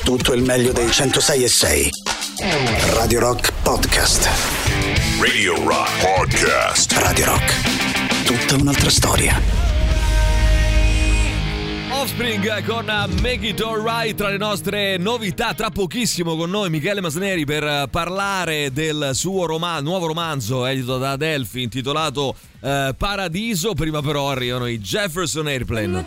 Tutto il meglio dei 106.6. Radio Rock Podcast. Radio Rock Podcast. Radio Rock. Tutta un'altra storia. Offspring con Make It Alright tra le nostre novità. Tra pochissimo con noi Michele Masneri per parlare del suo nuovo romanzo edito da Adelphi intitolato Paradiso. Prima però arrivano i Jefferson Airplane.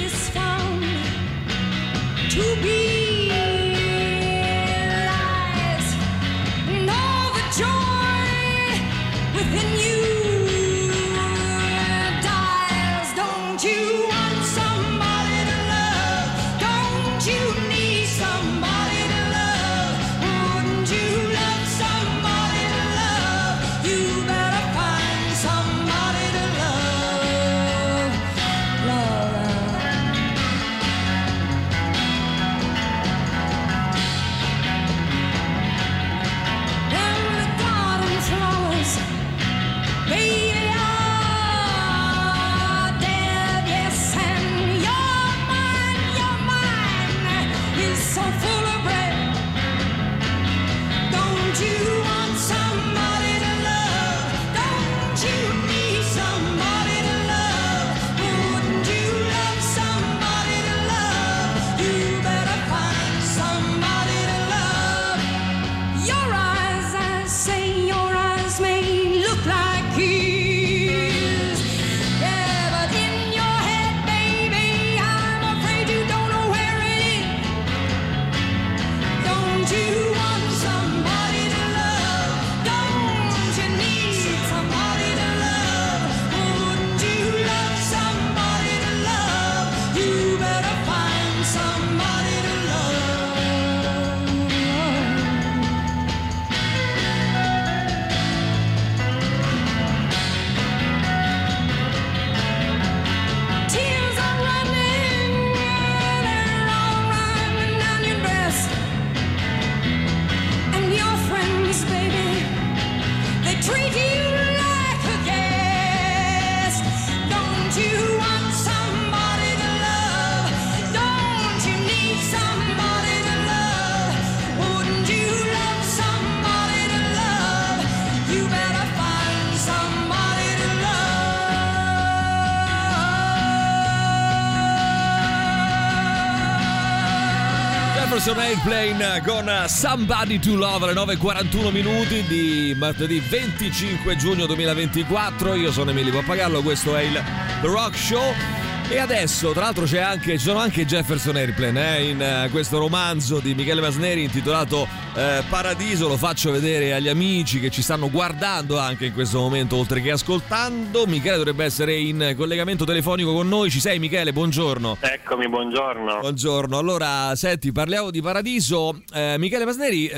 Airplane con Somebody to Love alle 9:41 minuti di martedì 25 giugno 2024. Io sono Emilio Pappagallo, questo è il The Rock Show. E adesso, tra l'altro, ci sono anche Jefferson Airplane in questo romanzo di Michele Masneri intitolato Paradiso. Lo faccio vedere agli amici che ci stanno guardando anche in questo momento, oltre che ascoltando. Michele dovrebbe essere in collegamento telefonico con noi. Ci sei, Michele? Buongiorno. Eccomi, buongiorno. Buongiorno. Allora, senti, parliamo di Paradiso. Michele Masneri,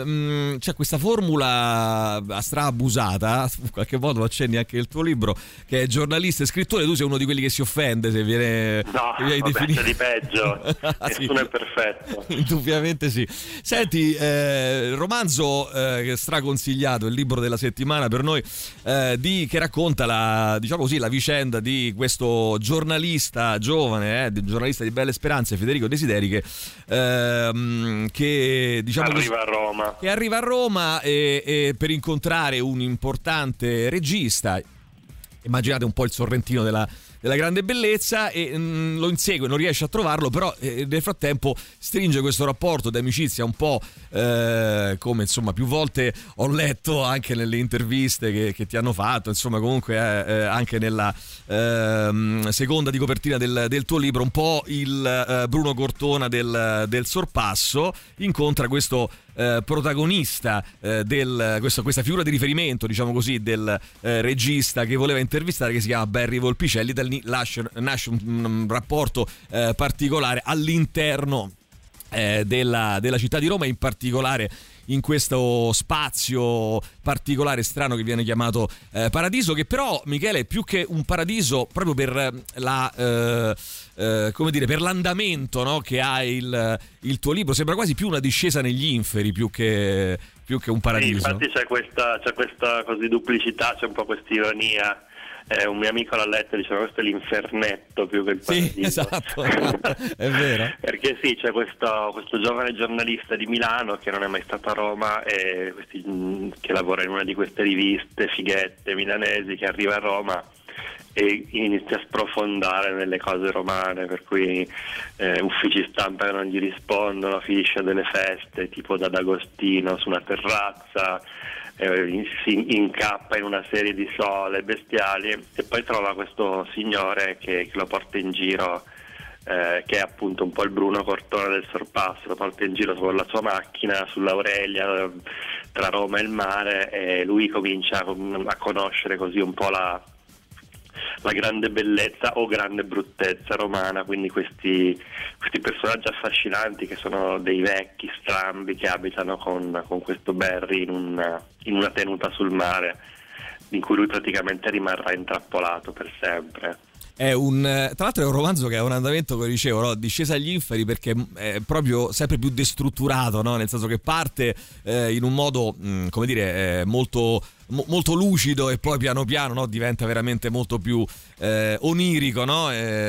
c'è questa formula straabusata, in qualche modo lo accenni anche nel tuo libro, che è giornalista e scrittore. Tu sei uno di quelli che si offende se viene definito di peggio. Nessuno sì. È perfetto. Indubbiamente sì. Senti, romanzo straconsigliato, il libro della settimana per noi, che racconta la vicenda di questo giornalista giovane, giornalista di Belle Speranze, Federico Desideri, che arriva a Roma e per incontrare un importante regista. Immaginate un po' il Sorrentino della grande bellezza, e lo insegue, non riesce a trovarlo, però nel frattempo stringe questo rapporto di amicizia un po' come insomma più volte ho letto anche nelle interviste che ti hanno fatto, insomma comunque anche nella seconda di copertina del tuo libro, un po' il Bruno Cortona del sorpasso. Incontra questo protagonista questa figura di riferimento, diciamo così, del regista che voleva intervistare, che si chiama Barry Volpicelli. Da lì nasce un rapporto particolare all'interno della città di Roma, in particolare in questo spazio particolare strano che viene chiamato Paradiso, che però, Michele, è più che un paradiso proprio per per l'andamento, no, che ha il tuo libro. Sembra quasi più una discesa negli inferi più che un paradiso. Sì, infatti c'è questa così duplicità, c'è un po' questa ironia Un mio amico l'ha letto e diceva questo è l'infernetto più che il paradiso. Sì, esatto, è vero. Perché sì, c'è questo giovane giornalista di Milano che non è mai stato a Roma e che lavora in una di queste riviste fighette milanesi, che arriva a Roma e inizia a sprofondare nelle cose romane, per cui uffici stampa che non gli rispondono, finisce a delle feste tipo da D'Agostino su una terrazza, si incappa in una serie di sole bestiali e poi trova questo signore che lo porta in giro, che è appunto un po' il Bruno Cortona del sorpasso, lo porta in giro con la sua macchina sull'Aurelia tra Roma e il mare, e lui comincia a conoscere così un po' la grande bellezza o grande bruttezza romana, quindi questi personaggi affascinanti che sono dei vecchi strambi che abitano con questo Barry in una tenuta sul mare in cui lui praticamente rimarrà intrappolato per sempre. Tra l'altro è un romanzo che ha un andamento, come dicevo, no? Discesa agli inferi, perché è proprio sempre più destrutturato, no? Nel senso che parte in un modo, come dire, molto lucido e poi piano piano, no? Diventa veramente molto più onirico, no?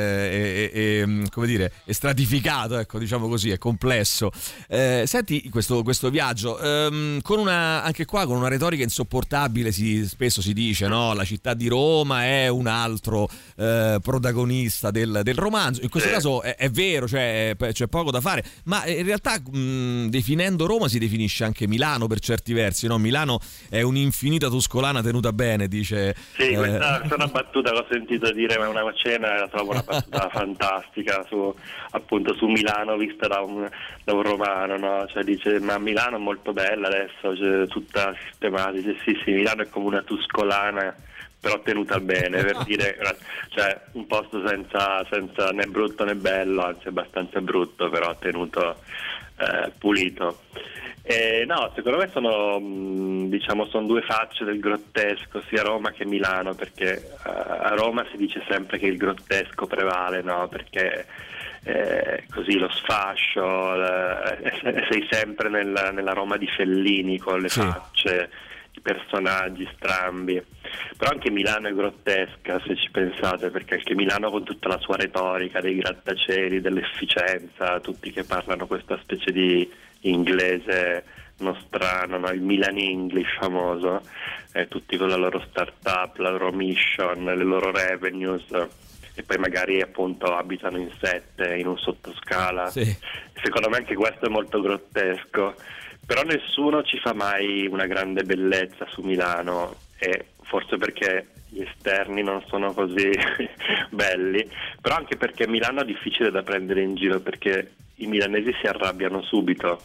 Come dire, è stratificato, ecco, diciamo così, è complesso. Senti questo viaggio anche qua con una retorica insopportabile, spesso si dice, no? La città di Roma è un altro protagonista del romanzo. In questo caso è vero, cioè c'è poco da fare, ma in realtà definendo Roma si definisce anche Milano per certi versi, no? Milano è un'infinita tuscolana tenuta bene, dice. Sì, questa è una battuta che ho sentito dire, ma una cena, la trovo una battuta fantastica su Milano vista da un romano, no? Cioè dice, ma Milano è molto bella adesso, cioè, tutta sistemata, dice sì, Milano è come una tuscolana però tenuta bene, per dire, cioè un posto senza né brutto né bello, anzi abbastanza brutto, però tenuto pulito. No, secondo me sono due facce del grottesco, sia Roma che Milano, perché a Roma si dice sempre che il grottesco prevale, no? Perché così lo sfascio, sei sempre nella Roma di Fellini con le facce, i personaggi strambi. Però anche Milano è grottesca, se ci pensate, perché anche Milano con tutta la sua retorica dei grattacieli, dell'efficienza, tutti che parlano questa specie di inglese nostrano, no? Il Milan English famoso, tutti con la loro startup, la loro mission, le loro revenues, e poi magari appunto abitano in 7 in un sottoscala. Sì. Secondo me anche questo è molto grottesco, però nessuno ci fa mai una grande bellezza su Milano, e forse perché gli esterni non sono così belli, però anche perché Milano è difficile da prendere in giro, perché i milanesi si arrabbiano subito,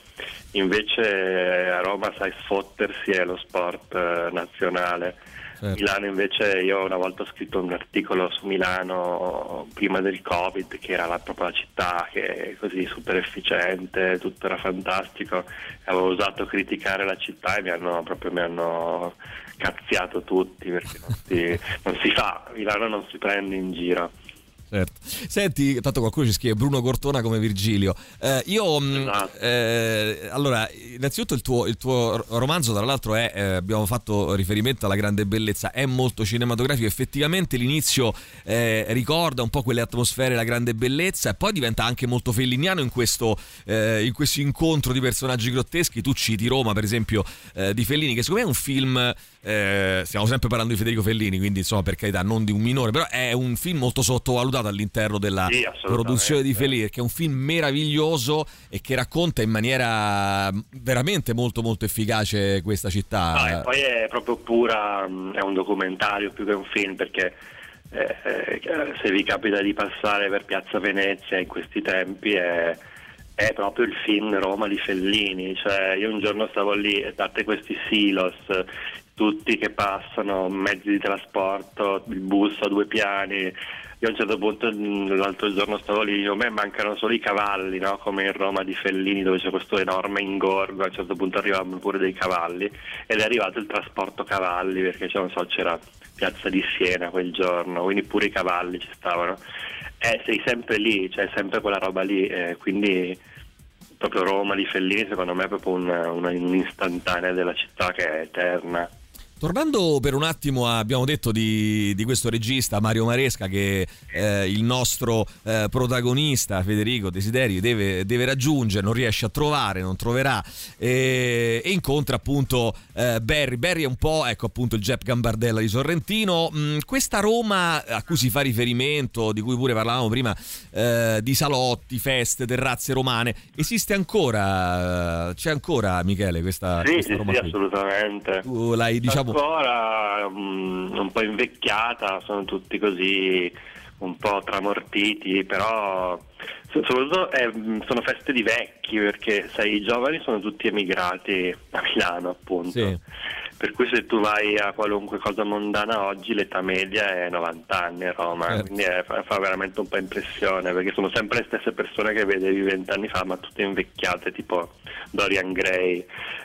invece a Roma sai sfottersi è lo sport nazionale. Certo. Milano invece, io una volta ho scritto un articolo su Milano prima del Covid, che era proprio la città che è così super efficiente, tutto era fantastico, avevo osato criticare la città e mi hanno cazziato tutti, perché non si fa, Milano non si prende in giro. Certo. Senti, tanto qualcuno ci scrive Bruno Cortona come Virgilio. Allora, innanzitutto il tuo romanzo, tra l'altro, abbiamo fatto riferimento alla grande bellezza, è molto cinematografico. Effettivamente l'inizio ricorda un po' quelle atmosfere, la grande bellezza, e poi diventa anche molto felliniano in questo incontro di personaggi grotteschi. Tu citi Roma, per esempio, di Fellini, che secondo me è un film. Stiamo sempre parlando di Federico Fellini, quindi insomma, per carità, non di un minore, però è un film molto sottovalutato all'interno della produzione di Fellini, che è un film meraviglioso e che racconta in maniera veramente molto molto efficace questa città. E poi è proprio pura, è un documentario più che un film, perché se vi capita di passare per Piazza Venezia in questi tempi è proprio il film Roma di Fellini. Cioè, io un giorno stavo lì e date questi silos, tutti che passano, mezzi di trasporto, il bus a 2 piani. Io a un certo punto, l'altro giorno stavo lì, a me mancano solo i cavalli, no? Come in Roma di Fellini, dove c'è questo enorme ingorgo, a un certo punto arrivavano pure dei cavalli, ed è arrivato il trasporto cavalli, perché c'era Piazza di Siena quel giorno, quindi pure i cavalli ci stavano. Sei sempre lì, c'è sempre quella roba lì, quindi proprio Roma di Fellini secondo me è proprio un'istantanea della città che è eterna. Tornando per un attimo, abbiamo detto di questo regista Mario Maresca, che il nostro protagonista Federico Desideri deve raggiungere, non riesce a trovare, non troverà, e incontra appunto Barry è un po', ecco, appunto il Jeff Gambardella di Sorrentino. Questa Roma a cui si fa riferimento, di cui pure parlavamo prima, di salotti, feste, terrazze romane, esiste ancora? C'è ancora, Michele, questa Roma? Sì, assolutamente. Tu l'hai, diciamo, ancora un po' invecchiata, sono tutti così un po' tramortiti, però soprattutto sono feste di vecchi, perché sai, i giovani sono tutti emigrati a Milano, appunto. Sì. Per cui se tu vai a qualunque cosa mondana oggi, l'età media è 90 anni a Roma, quindi fa veramente un po' impressione, perché sono sempre le stesse persone che vedevi 20 anni fa, ma tutte invecchiate, tipo Dorian Gray.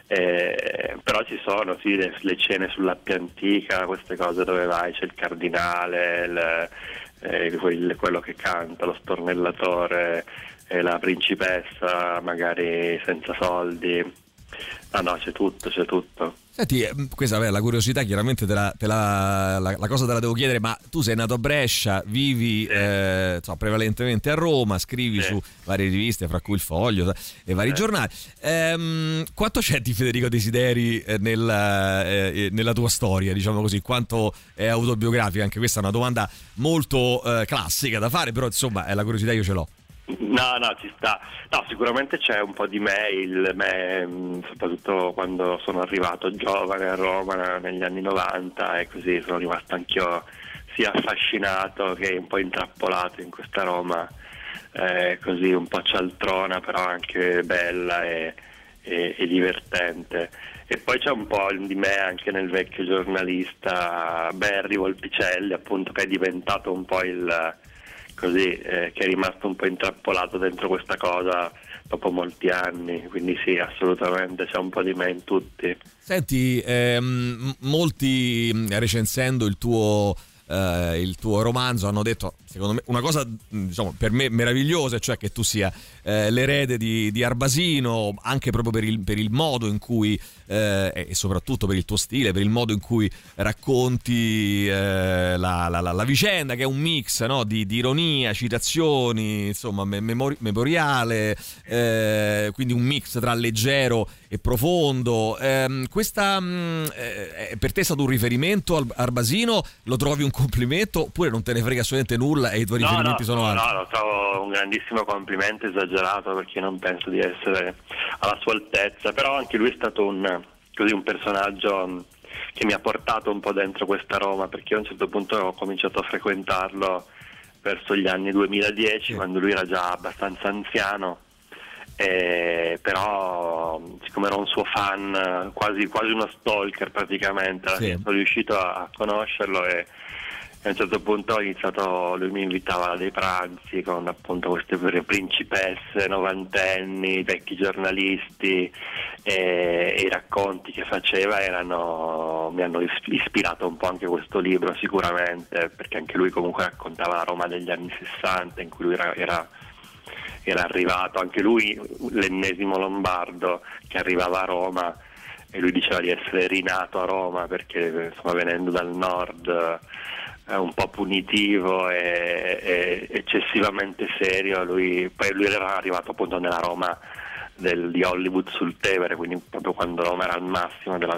Però ci sono, sì, le cene sull'Appia Antica, queste cose dove vai, c'è il cardinale, quello che canta, lo stornellatore, la principessa magari senza soldi. No, c'è tutto. Senti, questa la curiosità, chiaramente la cosa te la devo chiedere, ma tu sei nato a Brescia, vivi prevalentemente a Roma, scrivi su varie riviste, fra cui il Foglio e vari giornali. Quanto c'è di Federico Desideri nella tua storia, diciamo così? Quanto è autobiografica? Anche questa è una domanda molto classica da fare, però insomma la curiosità io ce l'ho. No, ci sta. No, sicuramente c'è un po' di me, soprattutto quando sono arrivato giovane a Roma negli anni 90, e così sono rimasto anch'io sia affascinato che un po' intrappolato in questa Roma così un po' cialtrona, però anche bella e divertente. E poi c'è un po' di me anche nel vecchio giornalista Barry Volpicelli, appunto, che è diventato un po' che è rimasto un po' intrappolato dentro questa cosa dopo molti anni, quindi sì, assolutamente c'è un po' di me in tutti. Senti, molti recensendo il tuo romanzo hanno detto, secondo me, una cosa, diciamo, per me meravigliosa, cioè che tu sia l'erede di Arbasino, anche proprio per il modo in cui e soprattutto per il tuo stile, per il modo in cui racconti la vicenda, che è un mix, no, di ironia, citazioni, insomma, memoriale, quindi un mix tra leggero e profondo. Questa per te è stato un riferimento Arbasino? Lo trovi un complimento oppure non te ne frega assolutamente nulla e i tuoi riferimenti sono altri? No, lo trovo un grandissimo complimento, esagerato, perché non penso di essere alla sua altezza, però anche lui è stato un personaggio che mi ha portato un po' dentro questa Roma, perché a un certo punto ho cominciato a frequentarlo verso gli anni 2010, quando lui era già abbastanza anziano, però siccome ero un suo fan, quasi uno stalker praticamente, sono riuscito a conoscerlo, e a un certo punto lui mi invitava a dei pranzi con appunto queste principesse novantenni, vecchi giornalisti, e i racconti che faceva mi hanno ispirato un po' anche questo libro, sicuramente, perché anche lui comunque raccontava la Roma degli anni 60, in cui lui era arrivato, anche lui l'ennesimo lombardo che arrivava a Roma, e lui diceva di essere rinato a Roma perché, insomma, venendo dal nord, un po' punitivo e eccessivamente serio, lui era arrivato appunto nella Roma di Hollywood sul Tevere, quindi proprio quando Roma era al massimo del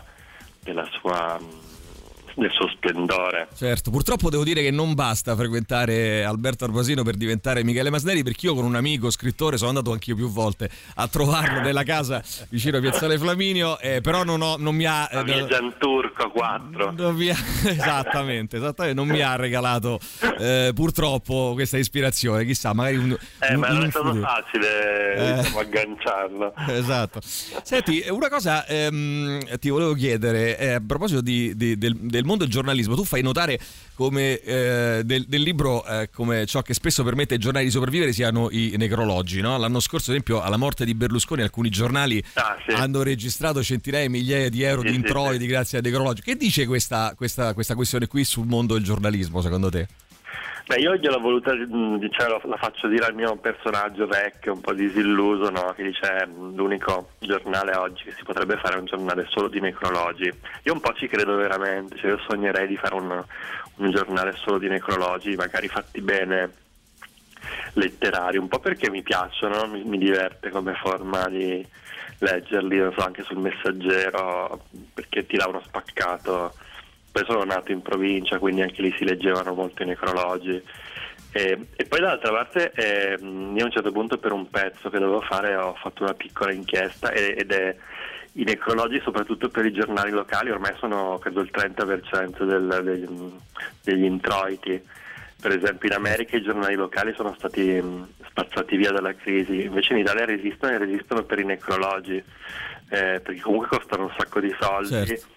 suo splendore. Certo, purtroppo devo dire che non basta frequentare Alberto Arbasino per diventare Michele Masneri, perché io con un amico scrittore sono andato anch'io più volte a trovarlo nella casa vicino a Piazzale Flaminio, però non mi ha via Gianturco 4 esattamente, non mi ha regalato purtroppo questa ispirazione, chissà, magari ma non è stato facile agganciarlo. Esatto. Senti, una cosa ti volevo chiedere, a proposito del mondo del giornalismo, tu fai notare come del libro come ciò che spesso permette ai giornali di sopravvivere siano i necrologi, no? L'anno scorso, ad esempio, alla morte di Berlusconi alcuni giornali hanno registrato centinaia e migliaia di euro di introiti grazie ai necrologi. Che dice questa questione qui sul mondo del giornalismo, secondo te? Io gliel'ho voluta, diciamo, la faccio dire al mio personaggio vecchio, un po' disilluso, no? Che dice l'unico giornale oggi che si potrebbe fare è un giornale solo di necrologi. Io un po' ci credo veramente, cioè io sognerei di fare un giornale solo di necrologi, magari fatti bene, letterari, un po' perché mi piacciono, mi diverte come forma di leggerli, non so, anche sul Messaggero, perché ti dà uno spaccato. Poi sono nato in provincia, quindi anche lì si leggevano molto i necrologi. E poi dall'altra parte io a un certo punto, per un pezzo che dovevo fare, ho fatto una piccola inchiesta ed è i necrologi, soprattutto per i giornali locali, ormai sono credo il 30% degli introiti. Per esempio in America i giornali locali sono stati spazzati via dalla crisi, invece in Italia resistono per i necrologi, perché comunque costano un sacco di soldi. Certo.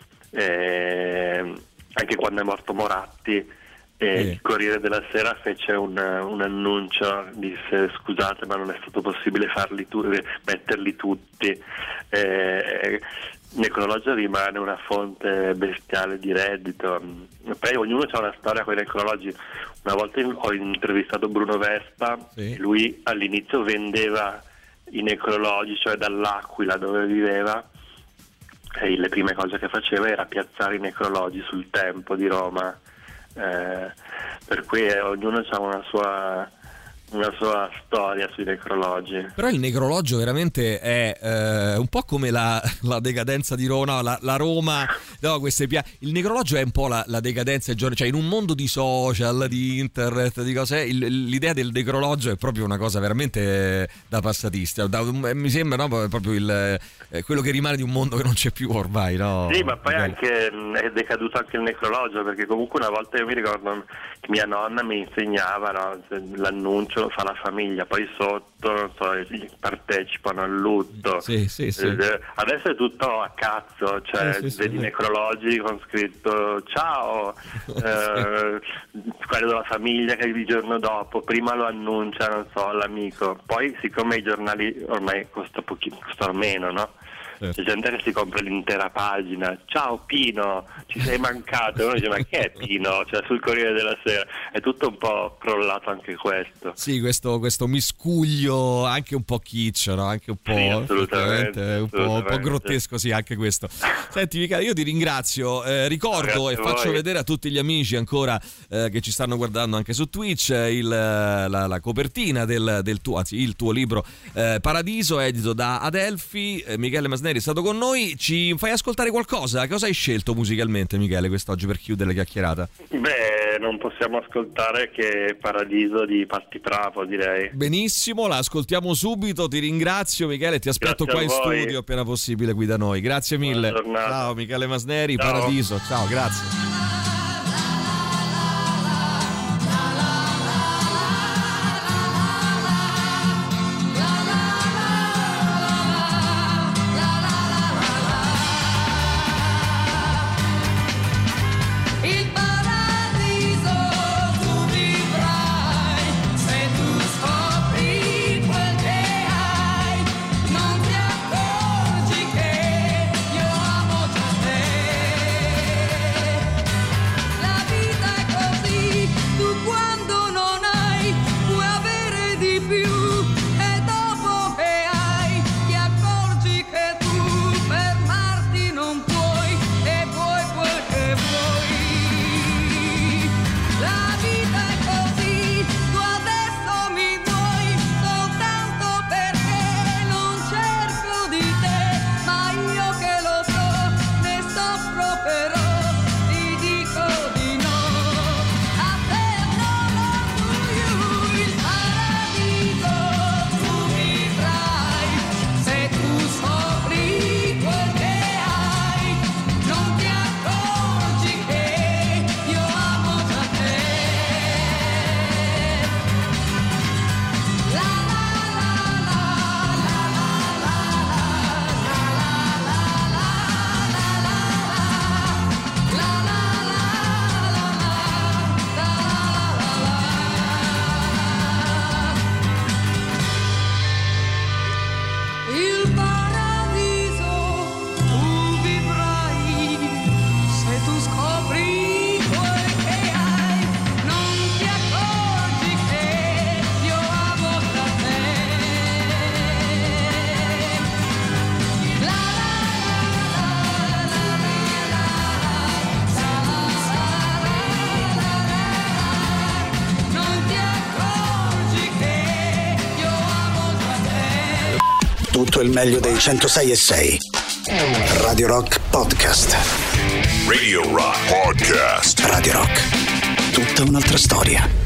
Anche quando è morto Moratti, il Corriere della Sera fece un annuncio, disse scusate ma non è stato possibile metterli tutti. Necrologio rimane una fonte bestiale di reddito. Poi ognuno ha una storia con i necrologi. Una volta ho intervistato Bruno Vespa, sì. Lui all'inizio vendeva i necrologi, cioè dall'Aquila dove viveva, e le prime cose che faceva era piazzare i necrologi sul Tempo di Roma, per cui ognuno ha una sua storia sui necrologi. Però il necrologio veramente è un po' come la decadenza di Roma, la Roma, no, il necrologio è un po' la decadenza, cioè in un mondo di social, di internet, di cose, l'idea del necrologio è proprio una cosa veramente da passatista, mi sembra, no, proprio quello che rimane di un mondo che non c'è più ormai, no? Sì, ma poi anche è decaduto anche il necrologio, perché comunque una volta io mi ricordo che mia nonna mi insegnava, no, l'annuncio lo fa la famiglia, poi sotto, non so, partecipano al lutto. Sì. Adesso è tutto a cazzo, cioè vedi necrologi con scritto ciao, quello della famiglia che il giorno dopo, prima lo annuncia, non so, l'amico, poi siccome i giornali ormai costano meno, no? C'è gente che si compra l'intera pagina, ciao Pino, ci sei mancato, e uno dice ma chi è Pino? Cioè sul Corriere della Sera è tutto un po' crollato anche questo. Sì, questo miscuglio anche un po' kitsch, no? Anche un po', sì, assolutamente. Un po' grottesco, sì, anche questo. Senti Michele, io ti ringrazio, ricordo e faccio vedere a tutti gli amici ancora che ci stanno guardando anche su Twitch la copertina del tuo, anzi il tuo libro Paradiso, edito da Adelphi. Michele Masneri è stato con noi, ci fai ascoltare qualcosa? Cosa hai scelto musicalmente, Michele, quest'oggi per chiudere la chiacchierata? Beh, non possiamo ascoltare che Paradiso di Patti Bravo, direi. Benissimo, la ascoltiamo subito, ti ringrazio Michele, ti aspetto qua in studio appena possibile qui da noi, grazie mille. Ciao Michele Masneri, ciao. Paradiso, ciao, grazie. il meglio dei 106.6. Radio Rock Podcast. Radio Rock Podcast. Radio Rock. Tutta un'altra storia.